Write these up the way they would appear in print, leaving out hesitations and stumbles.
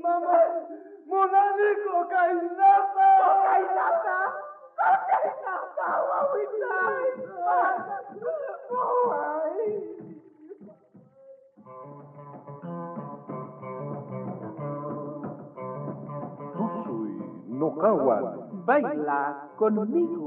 Mamá, monadico, kainata. Kainata, wawinay. Tusuy, Nokawan, baila conmigo.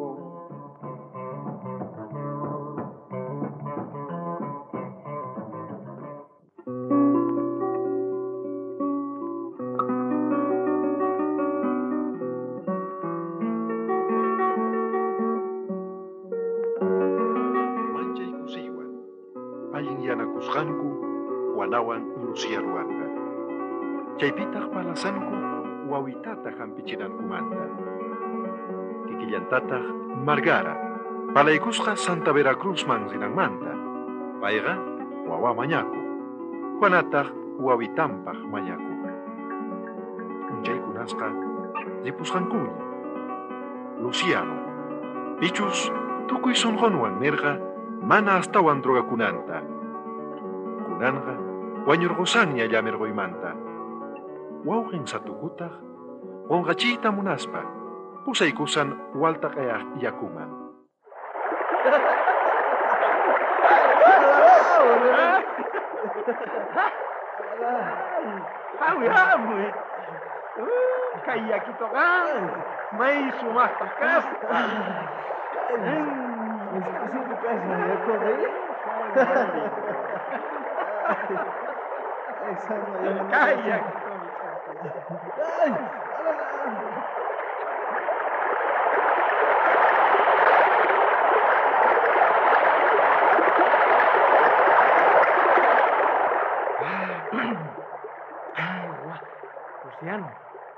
Yanakusqanku Juanawan Lucía Ruanda. Chaypitaq palasanku wawitata hampichinankumanta. Kikillantataq Margara, palaykusqa Santa Veracruzman rinanmanta. Payqa wawa mañaku. Juanataq wawitampaq mañaku. Chaykunasqa ripusqankuña. Luciano, pichus tukuy sunqunwan nirqa mana astawan drogakunanta. Kunanqa wañurqusanña llamirquymanta. Wawqin satukutaq qunqachiyta munaspa pusaykusan waltaqayaq yakuman. Hawi, kay yakitoqa may sumahtakas. Necesito casa de correr. Calla. Luciano,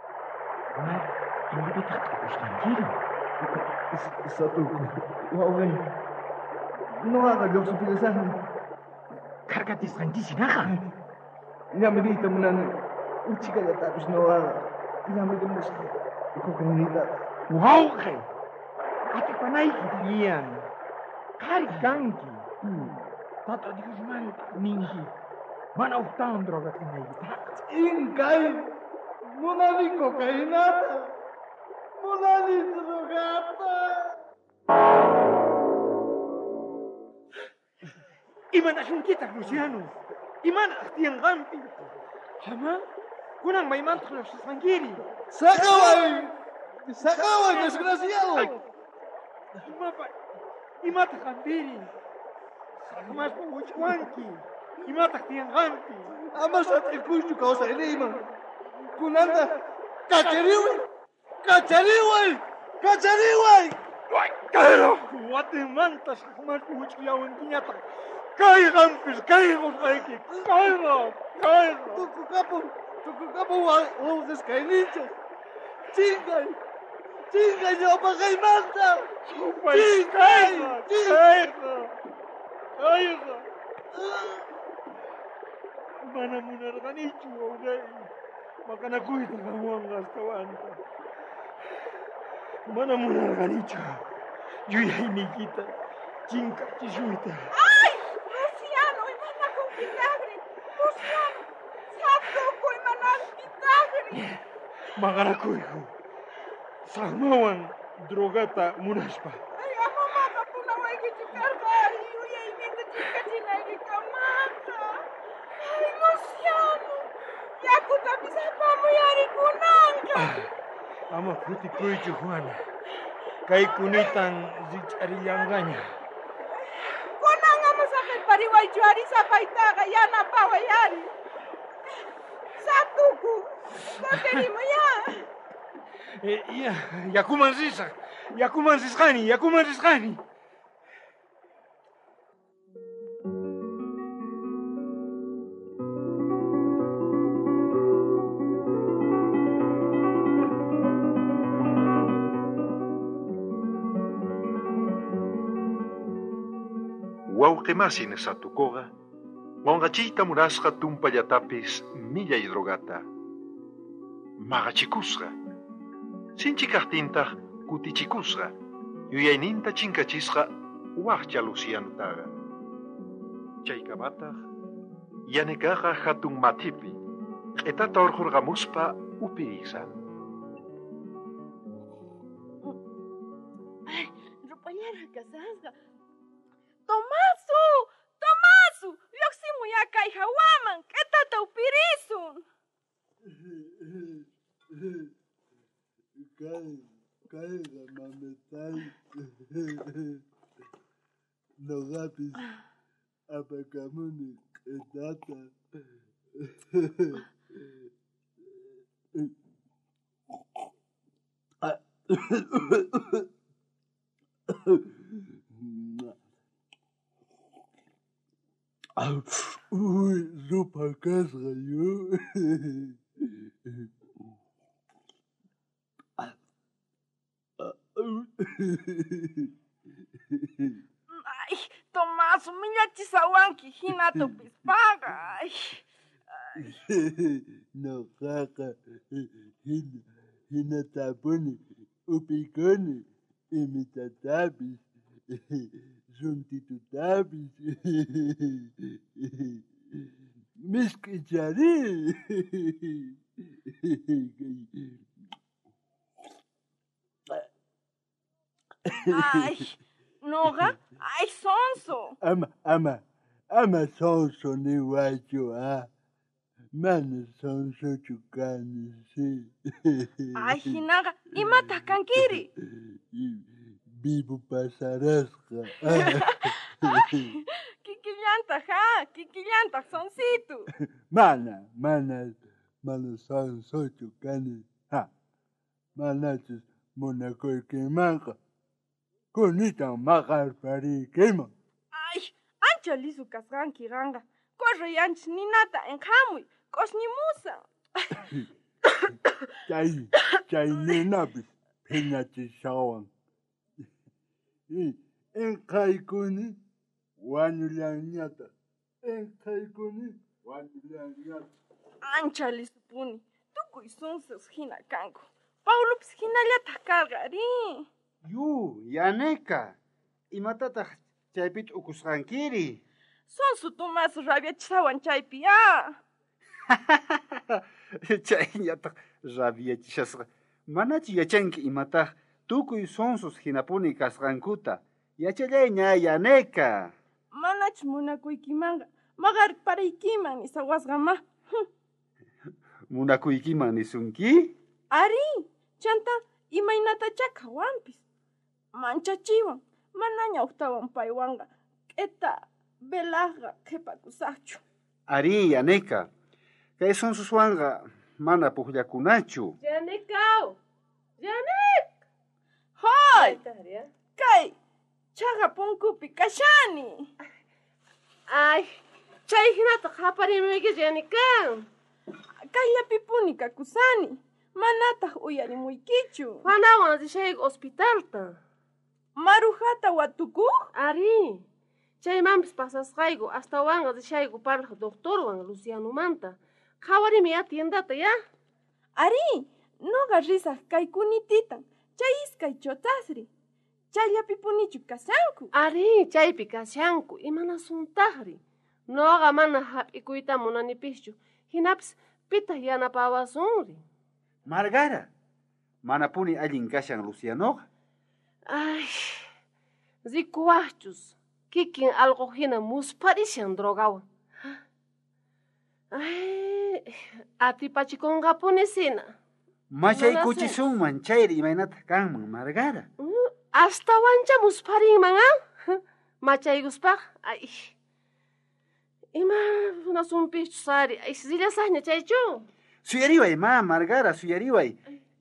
hindi kita tranquilo. Satuko, waway. Nakakagaw sa pinasahan. Kargatis tranquilo ka. Nyamilita mo na uchika ya tapos nawa. Nyamilita mo sa kukunita. Wow, kay. Ati panay kitiyan. Karikanki. Tato di ko sumalit ningi. Mana utang droga tinay. Ingkay. Muna ni kokainata. Muna ni drogata. Iman asyong kita, Luciano. Iman tiang gampi. Sama? Kunang may mantra sa sanggiri. Sakaway, desgraciado. Imata kambiri. Sakamas po uchwanki. Imata tiang gampi. Ama sa tikush ka sa ilima. Kunanda, kachariway. Kaya! Kuwate manta sakamas po uchwawan kinyata. Kaya gampis, kaya kusaiki. Kaya! Tukukapo wawdes kainicho. Chingay niyo pa kay manta. Chingay. Mana munar ka nicho, okay? Maka nakuita ka mo ang gastawanta. Mana munar ka nicho. Yuya inikita. Chinka chisuita. Ay! Luciano, imana kong pinagri. Luciano, sato ko imana pinagri. Maka nakuiko. Samawan drogata munaspa. Ay, amo maka punaway kichikarka. Yuya imita chika chinay kamaka. Ay, Luciano. Yaku tapi sapa mo yari kunanga. Ama puti kuichu Juana. Kay kunitang zichariyanganya. Kunanga mo sakit pariway juari sa paitaga. Yana pa wayari. Satuku. Bakeri mo yan. Iya, yakuman sisqani. Wauqemasin satukoqa, qonqachiyta munasqa tumpallatapis millay drogata. Maqachikusqa. Sinchikaqtintaq kutichikusqa. Yuyayninta chinkachisqa waqcha Lucianotaqa. Chaykamataq yanikaqa hatun matipi q'etata urqurqamuspa upirisan. Rupallara kasasqa. Tomasu! Tomasu! Lluqsimu kay hawaman q'etata upirisun. Caiga, mametay. Nogapis apacamuni q'etata. Uy, sopa casca yo. Ay, Tomasu, millachisawanki hinata upispaqa. Ay. No caca, hinatapuni, upiconi, imitatapis, suntitutapis, miskichari. Ay, noqa, ay, sonso. Ama sonso ni guacho, ah. Mana sonso chukani, sí. Ay, hinaqa, imataq kankiri? Vivo pasarasqa. Kikillantaq sonsitu. Mana sonso chukani. Ha, manachus munakuykimanga. Kunitan maqarpariykiman. Ay, ancha lisu kasqanki qanqa. Correyanchis ninata enqhamuy, q'usñimusan. Chay ninapis phiñachishawan. Enqhaykuni wañullañata. Ancha lisupuni. Tukuy sunsus hina kanku. Paulupis hinallataq karqari. Yaneca. Imatataq chaypita ukusqankiri. Sonsu Tomasu rabiachisawan chaypi, ah. Chayñataq rabiachishasqa. Manachi yachanki imataq tukuy sonsus hinapuni kasqankuta. Yachallay Yaneca. Manachi munakuykimanqa maqarparaykiman nisawasqama. Munakuykiman nisunki? Ari, chanta imaynatachá qawanpis. Manchachiwan, manaña uqtawan paywanqa q'eta velaqqa qhipakusaqchu. Ari, Yaneca. Kay sonsuswanqa mana puqllakunachu. Yanecao. Yanec. Hoy, Taria. kay chaqa punkupi kashani. Ay, chay hinata qaparimuyki Yaneca. Kayllapipuni kakusani. Manataq uyarimuykichu. Juanawan rishayku hospitalta. Marujata watukuq? Ari, chaymanpis pasasqayku astawanqa rishayku parlaq doctorwan Lucianomanta. Qawarimi atiendata ya. Ari, noqa risaq kay kunititan. Chay iskay chotasri. Chayllapipunichu kasanku. Ari, chaypi kashanku. Imanasuntaqri. Noqa mana hap'ikuyta munanipischu. Hinapis pita yanapawasunri. Margara. Manapuni allin kashan Lucianoqa. Ay, rikuwachus. Kikin algo hina musparishan drogawan. Ay, atipachikunqapuni sina. Machaykuchisunman chayri imaynata kanman Margara. Astawancha musparinman, ah? Machaykuspaq. Ay, ima sunpichu sari. Ay, sillasaqña chaychu. Suyariway, Margara, suyariway.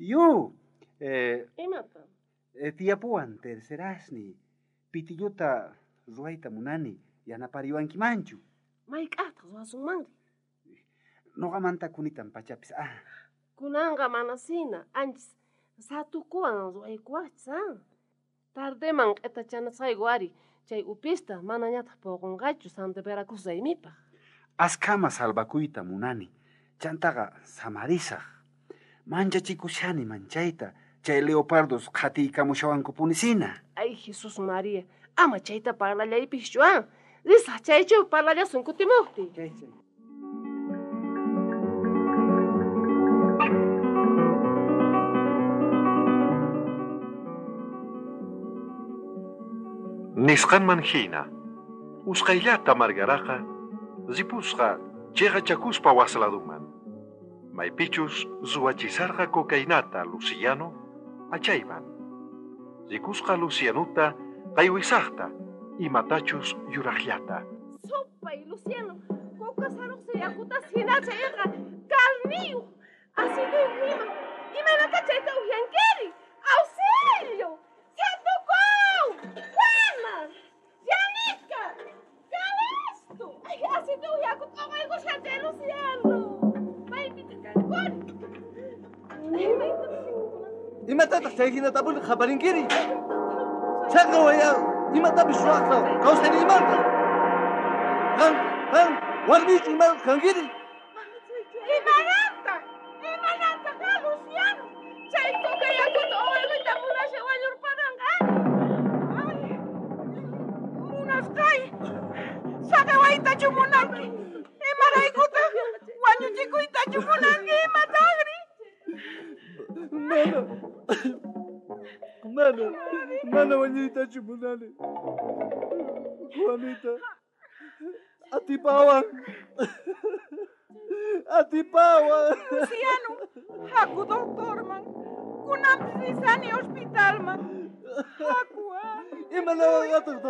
Imata. Tiyapuwan tercerasni. Pitilluta ruwayta munani. Yanapariwankimanchu. Mayk'aqtaq ruwasunmanri. Noqamanta kunitan pachapis. Kunanqa mana sina. Anchis satukuwan ruwaykuwachis, ah? Tardeman q'etachanasqayku ari. Chay upista manañataq puqunqachu Santa Veracruz raymipaq. Askama salvakuyta munani. Chantaqa samarisaq. Manchachikushani manchayta. Chay leopardos qhatiykamushawankupuni sina. Ay, Jesus María. Ama chayta parlallaypischu, ah? Risaq chaychu parlallasun kutimuqti. Chay. Nisqanman hina, usqayllata margaraqa, zipusqa chega chakuspa wasladuman. Maypichus zuwachisarqa cocainata Luciano achayman. Zikusqa Lucianuta qaywisaqta imatachus yuraqllata. Sopay, Luciano, coca saroqsa yakutas hinacha iqa carniyu, asidu hima, imanata chayta uhiankiri, auxilio, Santucón, Juana, Janica, Calesto, ay, asidu yakut oqayku shatay Luciano, maypita kankun, ay, mayta imatataq chay hinatapuni qhaparinkiri chayqa waya imatapi shuwaqta kawsani imanta qan warmichu imata kankiri Imananta ka, Luciano. Chay coca yakuta oqaykuta munasha wañurpananqa. Ay, munasqay. Saqewaytachu munanki. Imaraykuta wañuchikuytachu munanki imataqri. Mana wañuytachu munani Juanita atipawan Luciano, haku doktorman. Kunampis risani hospitalman. Haku, imanawaqataq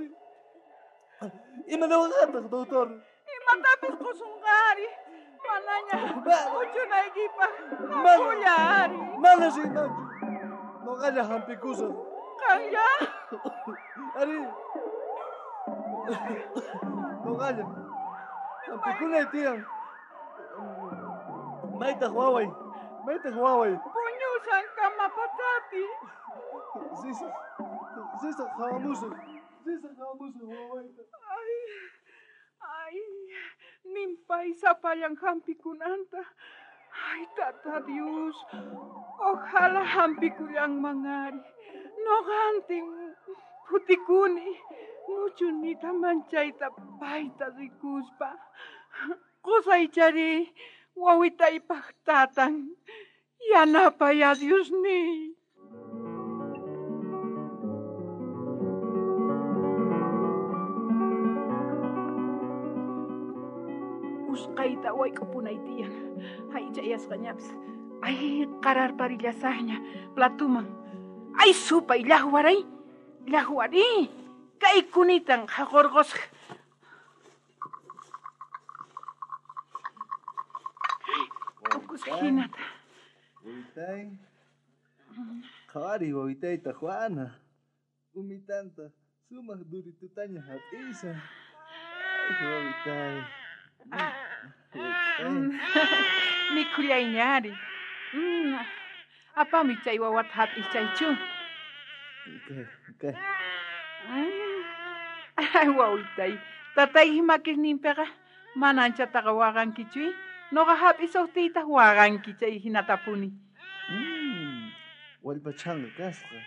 doctor imatapis qusunqari. Manaña uchunaykipaq Mana. hakullari. mana rimanchu noqalla hampikusaq Qanlla. ari noqalla hampikunay tiyan maytaq waway Puñusan kamapatapi. sisaq hawamusaq wawayta Ay, nimpay sapallan hampikunanta. Ay, tata Dios, ojalá hampikullan mangari. Noqantin putikuni, muchunita manchayta payta rikuspa. Qusaychari, wawitaypaq tatan, yanapay a Diosni. Usqayta wayk'upunay tiyan. Haychayasqañapis. Ay, qararparillasaqña platuman. Ay, supay llaqwaray. Llaqwari. Kaykunitan haqurqusqa. Ukusqhinata. wawitay qhawari wawitayta Juana umitanta sumaq duritutaña hap'isa wawitay Mikhullayñari. Apami chay wawata hap'ischaychu. kay Ay, wawitay. Tatay himakisninpiqa mananchataqa waqankichu. Noqa hap'isuqtiyta waqanki chay hinatapuni. wallpachanga kasqa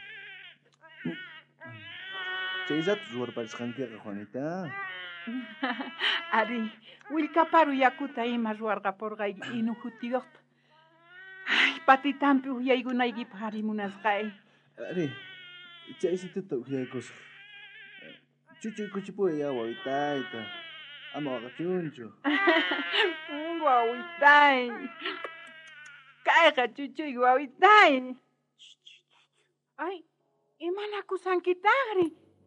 chayllatus ruwarparisqankiqa Juanita Ari, willkaparu yakuta ima ruwarqapurqay inu hutiyuqta. Ay, patitampi uhyaykunaykipaq harimunasqay. ari chay situta uhyaykusaq chuchuy kuchipuya wawitayta ama waqachunchu Wawitay. Kayqa chuchuy wawitay. Ay, imanakusankitaqri.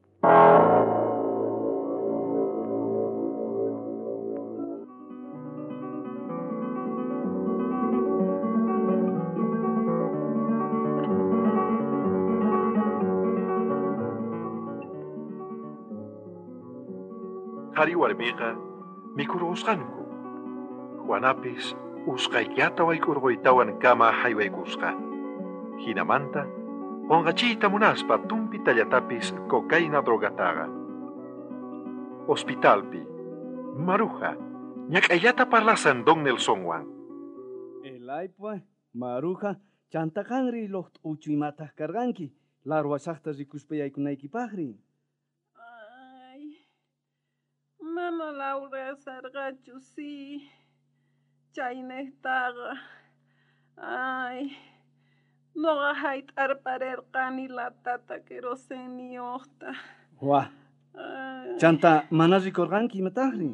Qhari warmiqa mikurusqanku. Juanapis usqayllata waykurquytawan kama haywaykusqa. Hinamanta qonqachiyta munaspa tumpitallatapas cocaína drogataqa. Hospitalpi Maruja ñak'ayllata parlasan Don Nelsonwan. Elaypua Maruja chantakanri loqt uchuymataq karqanki larwasaqta rikuspa yaykunaykipaqri. Ay, mana lawrasarqachu si. Chaynaytaqa. Ay, noqa hayt'arparerqani latata keroseniyuqta. Wah, chanta mana rikorganki imataqri?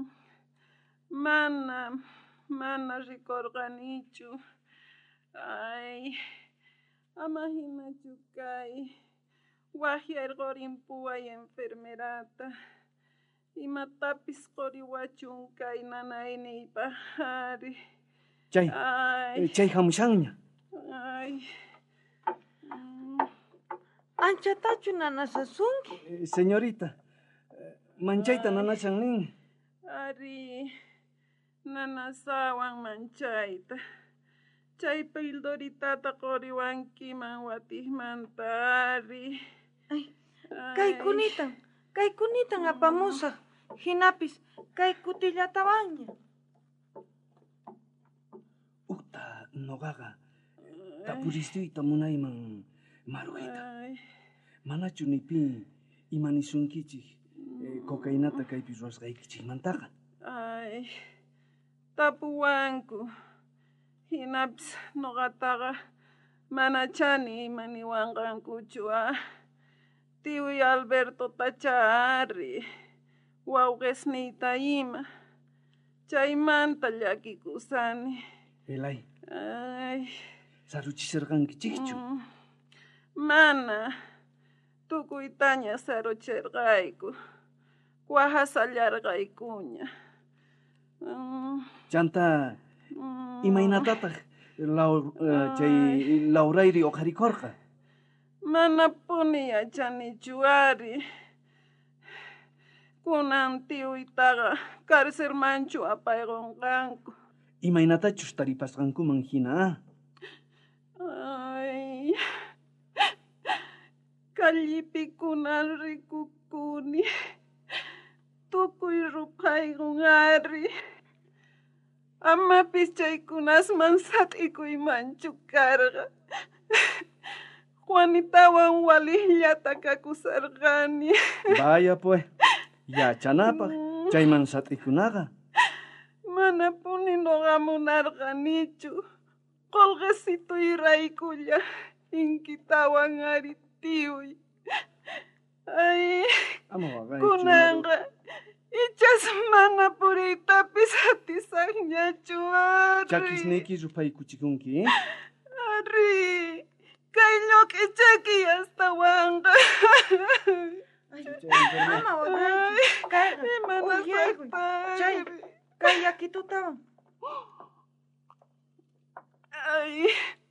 Mana rikorganichu. Ay, ama hinachu kay. Wahyarqorinpuway enfermerata. Imatapis qoriwachun kay nanayniypaqari. Chay hamushanña. Ay. Anchatachu nanasasunki. Señorita, manchayta nanashan nin. Ari, nanasawan manchayta. Chay pildoritata qoriwankiman watihmanta ari. Kaykunita apamusaq. Hinapis kay kutillatawanña. Uta noqaqa tapuristuyta munayman Marujita. Manachu nipi imanisunkichik kokainata kaypi ruwasqaykichikmantaqa. Ay, tapuwanku. Hinapis noqataqa manachani imaniwanqankuchu. Tiuy Alberto tachari. Wawqisniyta ima. Chaymanta llakikusani. Elay. Ay. Saruchisarqankichikchu. Mana. Tukuytaña saruchirqayku. Wahasallarqaykuña. Chanta imaynatataq chay Laurayri uqharikurqa. Mana puni yachanichu ari. Kunan tiuytaqa karcelmanchu apayqunqanku. Imaynatachus taripasqankuman hina. Ay. Kallipi kunan rikukuni. Tukuy rupayqun ari. Amapis chaykunasman sat'ikuymanchu karqa. Juanitawan walihllata kakusarqani. Vaya pues, yachanapaq chayman sat'ikunaqa. Mana puni noqamunarqanichu. Qolqasituyraykulla inkitawan ari tiuy. Ay, kunanqa ichas mana puriytapis atisaqñachu ari. Chakisniyki rupaykuchikunki? Ari, kay lluq'ichaki astawanqa. Ama waqayki. Kayqa. Chay, kay yakitutawan. Ay.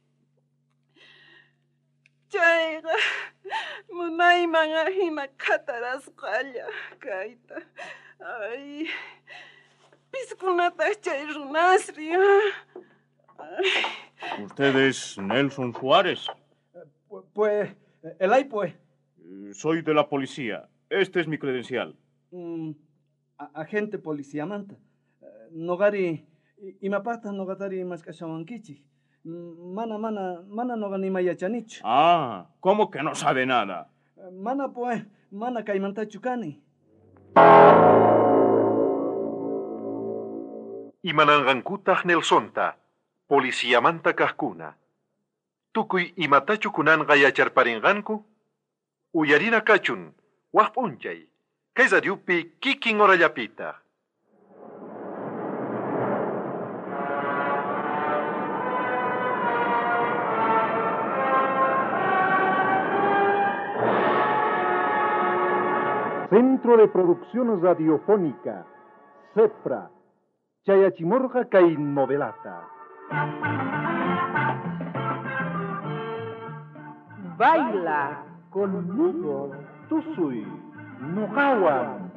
Chayqa munayman hina qatarasqalla kayta. Ay. Piskunataq chay runasri. ¿Usted es Nelson Suárez? Pues, Elay pues. Soy de la policía. Este es mi credencial. Agente policía manta. Nogari imapata nogatari maskashawankichik. Mana noganima yachanich. Ah, ¿cómo que no sabe nada? Mana kaimanta chukani. Imananqankutaq Nelsonta, policíamanta kaqkuna. Tukuy imatachu kunanqa yacharparinqanku, uyarina kachun, waq p'unchay, kay radiupi kikin horallapitaq. Centro de Producción Radiofónica, CEPRA, Chayachimorqa kay novelata. Baila conmigo, Tusuy, Nuqawan,